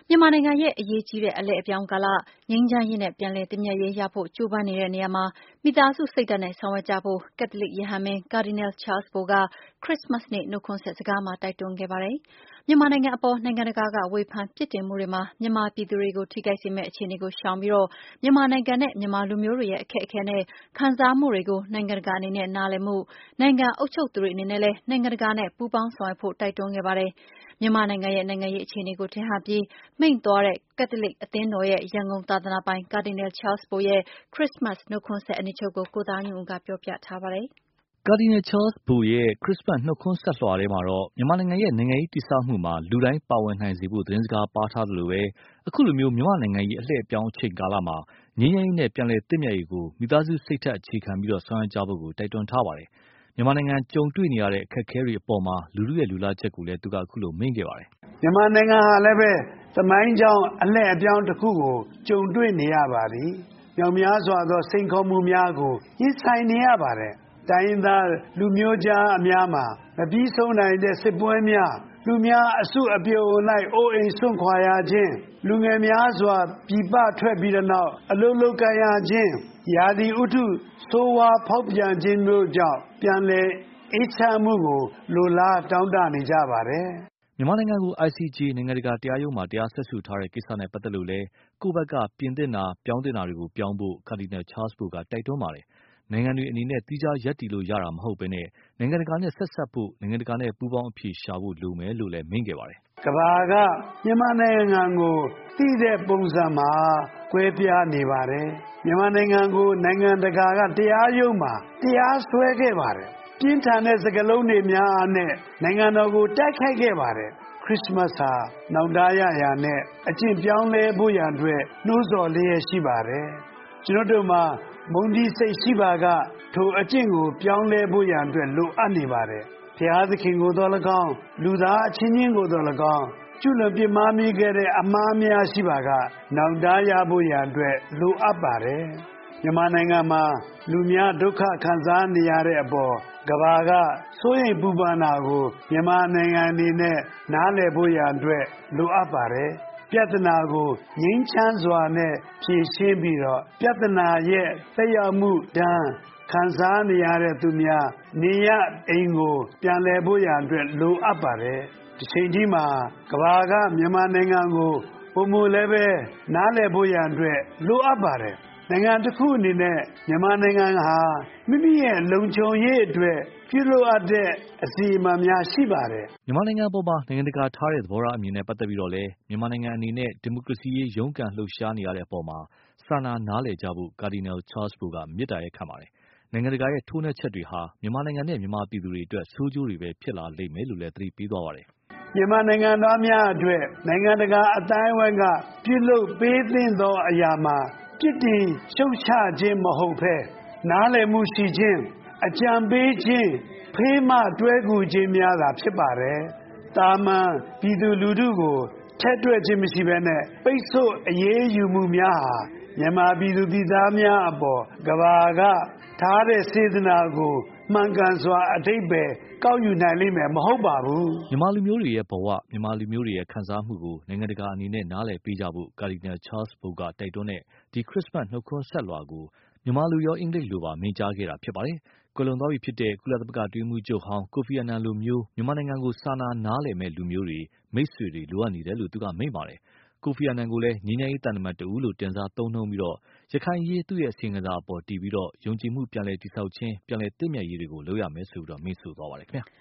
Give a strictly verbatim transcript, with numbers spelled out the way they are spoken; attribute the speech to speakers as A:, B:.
A: မြန်မာနိုင်ငံရဲ့အရေးကြီးတဲ့အလှည့်အပြောင်းကာလငြိမ်းချမ်းရေးနဲ့ပြန်လည်သင့်မြတ်ရေးရဖို့ကြိုးပမ်းနေတဲ့နေရာမှာမိသားစုစိတ်ဓာတ်နဲ့ဆောင်ရွက်ကြဖို့ကက်သလစ်ရဟန်းမင်းကာဒီနယ်ချားလ်စ်ဘိုကခရစ်စမတ်နေ့နှုတ်ခွန်းဆက်စကားမှာတိုက်တွန်းခဲ့ပါတယ်။မြန်မာနိုင်ငံအပေါ်နိုင်ငံတကာကဝေဖန်ပြစ်တင်မှုတွေမှာမြန်မာပြည်သူတွေကိုထိခိုက်စေမယ့်အခြေအနေကိုရှောင်ပြီးတော့မြန်မာနိုင်ငံနဲ့မြန်မာလူမျိုးတွေရဲ့အခက်အခဲနဲ့ခံစားမှုတွေကိုနိုင်ငံတကာအနေနဲ့နားလည်မှုနိုင်ငံအုပ်ချုပ်သူတွေအနေနဲ့လည်းနိုင်ငံတကာနဲ့ပူးပေါင်းဆောင်ရွက်ဖို့တိုက်တွန်းခဲ့ပါတယ်။မြန်မာနိုင်ငံရဲ့နိုင်ငံရေးအခြေအနေကိုထင်ဟပ်ပြီးမိန့်သွားတဲ့ကက်သလစ်အသင်းတော်ရဲ့ရန်ကုန်သာသနာပိုင်ကာဒီနယ်ချားလ်စ်ဘိုရဲ့ခရစ်စမတ်နှုတ်ခွန်းဆက်အနှစ်ချုပ်ကိုကိုသားညွန့်ဦးကပြောပြထားပါတယ်
B: ။ကာဒီနယ်ချားလ်စ်ဘိုရဲ့ခရစ်စမတ်နှုတ်ခွန်းဆက်လွှာထဲမှာတော့မြန်မာနိုင်ငံရဲ့နိုင်ငံရေးတည်ဆောက်မှုမှာလူတိုင်းပါဝင်နိုင်စေဖို့သတင်းစကားပါထားသလိုပဲအခုလိုမျိုးမြန်မာနိုင်ငံရေးအလှည့်အပြောင်းအချိန်ကာလမှာငြိမ်းချမ်းရေးနဲ့ပြန်လည်သင့်မြတ်ရေးကိုမိသားစုစိတ်ဓာတ်အခြေခံပြီးဆောင်ရွက်ကြဖို့ကိုတိုက်တွန်းထားပါတယ်။မြန်မာနိုင်ငံကြုံတွေ့နေရတဲ့အခက်အခဲတွေအပေါ်မှာလူထုရဲ့လူလားချက်ကိုလည်းသူကအခုလိုမိန့်ခဲ့ပါတယ်
C: ။မြန်မာနိုင်ငံဟာလည်းပဲသမိုင်းကြောင်းအလှည့်အပြောင်းတစ်ခုကိုကြုံတွေ့နေရပါသည်။မြောက်များစွာသောစိန်ခေါ်မှုများကိုရင်ဆိုင်နေရပါတယ်။တိုင်းရင်းသားလူမျိုးကြားအများမှာမပြီးဆုံးနိုင်တဲ့စစ်ပွဲများလူများအစုအပြုံလိုက်အိုးအိမ်စွန့်ခွာရခြင်းလူငယ်များစွာပြည်ပထွက်ပြီးတဲ့နောက်အလုလုကန်ရခြင်းရာသီဥတုဆိုးဝါးဖောက်ပြန်ခြင်းတို့ကြောင့်ပြန်လည်အေးချမ်းမှုကိုလိုလားတောင်းတနေကြပါတယ်
B: ။မြန်မာနိုင်ငံကို အိုင်စီဂျေ နိုင်ငံတကာတရားရုံးမှာတရားစွဲဆိုထားတဲ့ကိစ္စနဲ့ပတ်သက်လို့လည်းကိုယ့်ဘက်ကပြင်သင့်တာပြောင်းသင့်တာတွေကိုပြောင်းဖို့ကာဒီနယ်ချားလ်စ်ဘိုကတိုက်တွန်းပါတယ်။နိုင်ငံတွေအနေနဲ့သီးခြားရပ်တည်လို့ရတာမဟုတ်ဘဲနဲ့နိုင်ငံတကာနဲ့ဆက်စပ်ဖို့နိုင်ငံတကာနဲ့ပူးပေါင်းအဖြေရှာဖို့လိုမယ်လို့လည်းမိန့်ခဲ့ပါတယ်
C: ။ကမ္ဘာကမြန်မာနိုင်ငံကိုသိတဲ့ပုံစံမှာကွဲပြားနေပါတယ်။မြန်မာနိုင်ငံကိုနိုင်ငံတကာကတရားရုံးမှာတရားစွဲခဲ့ပါတယ်။ပြင်းထန်တဲ့စကားလုံးတွေများနဲ့နိုင်ငံတော်ကိုတိုက်ခိုက်ခဲ့ပါတယ်။ခရစ်စမတ်ဟာနောက်သားရရာနဲ့အကျင့်ပြောင်းလဲဖို့ရန်အတွက်နှိုးဆော်လျက်ရှိပါတယ်။ကျွန်တော်တို့မှာမုန်းတီးစိတ်ရှိပါကထိုအကျင့်ကိုပြောင်းလဲဖို့ရန်အတွက်လိုအပ်နေပါတယ်။ဘုရားသခင်ကိုတော်၎င်းလူသားအချင်းချင်းကိုတော်၎င်းကျွလွန်ပြစ်မှားမိခဲ့တဲ့အမှားများရှိပါကနောက်သားရဖို့ရန်အတွက်လိုအပ်ပါတယ်။မြန်မာနိုင်ငံမှာလူများဒုက္ခခံစားနေရတဲ့အပေါ်ကမ္ဘာကစိုးရိမ်ပူပန်တာကိုမြန်မာနိုင်ငံအနေနဲ့နားလည်ဖို့ရန်အတွက်လိုအပ်ပါတယ်။ပြဿနာကိုငြိမ်းချမ်းစွာနဲ့ဖြေရှင်းပြီးတော့ပြဿနာရဲ့သက်ရောက်မှုတန်းခံစားနေရတဲ့သူများနေရအိမ်ကိုပြန်လည်ဖို့ရန်အတွက်လိုအပ်ပါတယ်။ဒီချိန်ကြီးမှာကမ္ဘာကမြန်မာနိုင်ငံကိုပုံမူလည်းပဲနားလည်ဖို့ရန်အတွက်လိုအပ်ပါတယ်။နိုင်ငံတစ်ခုအနေနဲ့မြန်မာနိုင်ငံဟာမိမိရဲ့လုံခြုံရေးအတွက်ပြုလုပ်အပ်တဲ့အစီအမံများရှိပါတယ်
B: ။မြန်မာနိုင်ငံပေါ်မှာနိုင်ငံတကာထားတဲ့သဘောထားအမြင်နဲ့ပတ်သက်ပြီးတော့လည်းမြန်မာနိုင်ငံအနေနဲ့ဒီမိုကရေစီရေးရုန်းကန်လှုပ်ရှားနေရတဲ့အပေါ်မှာစာနာနားလည်ကြဖို့ကာဒီနယ်ချားလ်စ်ဘိုကမေတ္တာရပ်ခံပါတယ်။နိုင်ငံတကာရဲ့ထိုးနှက်ချက်တွေဟာမြန်မာနိုင်ငံနဲ့မြန်မာပြည်သူတွေအတွက်ဆိုးကျိုးတွေပဲဖြစ်လာလိမ့်မယ်လို့လည်းသတိပေးသွားပါတယ်
C: ။မြန်မာနိုင်ငံသားများအတွက်နိုင်ငံတကာအတိုင်းအဝိုင်းကပြုလုပ်ပေးသင့်သောအရာမှာပြစ်တင်ရှုတ်ချခြင်းမဟုတ်ဘဲနားလည်မှုရှိခြင်းအကြံပေးခြင်းဖေးမတွဲကူခြင်းများသာဖြစ်ပါတယ်။တာမန်ပြည်သူလူထုကိုထက်တွက်ခြင်းမရှိဘဲနဲ့ပိတ်ဆို့အရေးယူမှုများဟာမြန်မာပြည်သူပြည်သားများအပေါ်ကဘာကထားတဲ့စေတနာကိုမှန်ကန်စွာအတိတ်ပဲကောက်ယူနိုင်လိမ့်မယ်မဟုတ်ပါဘူး
B: မြန်မာလူမျိုးတွေရဲ့ဘဝမြန်မာလူမျိုးတွေရဲ့ခံစားမှုကိုနိုင်ငံတကာအနေနဲ့နားလည်ပေးကြဖို့ကာဒီနယ်ချားလ်စ်ဘိုကတိုက်တွန်းတဲ့ဒီခရစ်စမတ်နှုတ်ခွန်းဆက်လွှာကိုမြန်မာလူရောအင်္ဂလိပ်လိုပါမိန့်ကြားခဲ့တာဖြစ်ပါတယ်ကွယ်လွန်သွားပြီဖြစ်တဲ့ကုလသမဂ္ဂအတွင်းရေးမှူးချုပ်ဟောင်းကိုဖီအာနန်လိုမျိုးမြန်မာနိုင်ငံကိုစာနာနားလည်မဲ့လူမျိုးတွေမိတ်ဆွေတွေလိုအပ်နေတယ်လို့သူကမိန့်ပါတယ်ကိုဖီအာနန်ကိုလည်းငြိမ်းချမ်းရေးတန်တမန်တဦးလို့တင်စားသုံးနှုန်းပြီးတော့ရခိုင်ရေးသူ့ရဲ့အစီရင်ခံစာအပေါ်တည်ပြီးတော့ယုံကြည်မှုပြန်လည်တည်ဆောက်ခြင်းပြန်လည်သင့်မြတ်ရေးတွေကိုလုပ်ရမယ်ဆိုပြီးတော့မိန့်ဆိုသွားပါတယ်ခင်ဗျာ